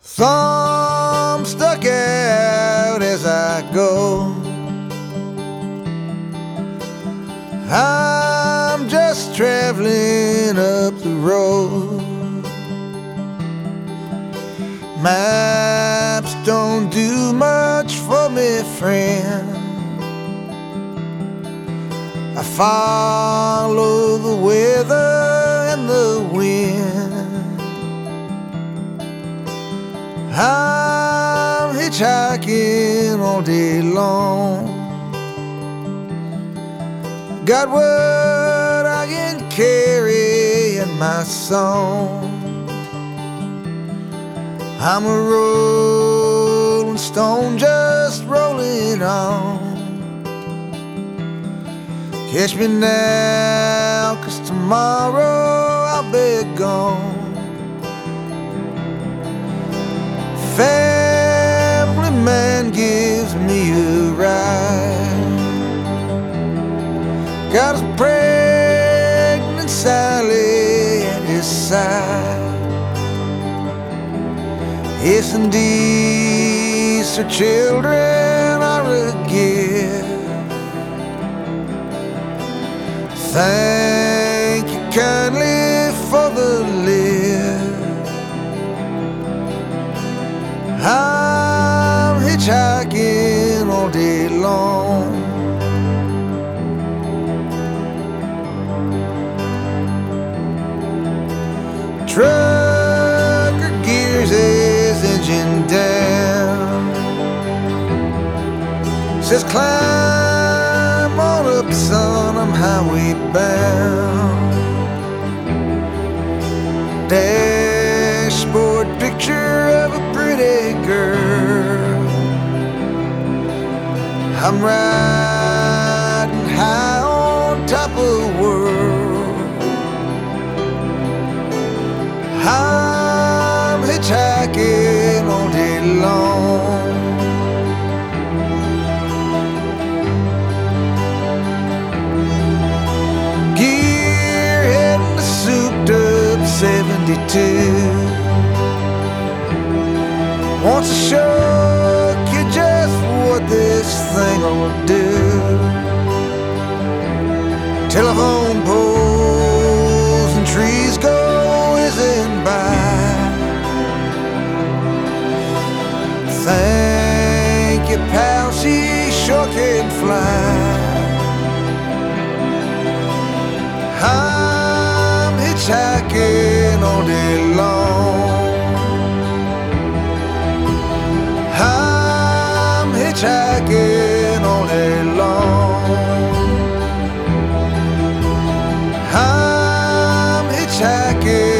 Thumb stuck out as I go. I'm just traveling up the road. Maps don't do much for me, friend. I follow the weather and the wind. I'm hitchhiking all day long. Got what I can carry in my song. I'm a rolling stone just rolling on. Catch me now, 'cause tomorrow I'll be gone. Family man gives me a ride. Got his pregnant Sally at his side. Yes, and these are children are a gift. Thank you kindly for the lift. I'm hitchhiking all day long. Trucker gears his engine down. Says climb on up, son, I'm highway bound. Dashboard picture of a pretty girl. I'm riding high on top of the world. I'm hitchhiking all day long. Gear heading to souped up 72. Wants to show you just what this thing will do. Telephone poles and trees go whizzing by. Thank you, pal, she sure can fly. I'm hitchhiking all day long. I'm hitchhiking all day long. I'm hitchhiking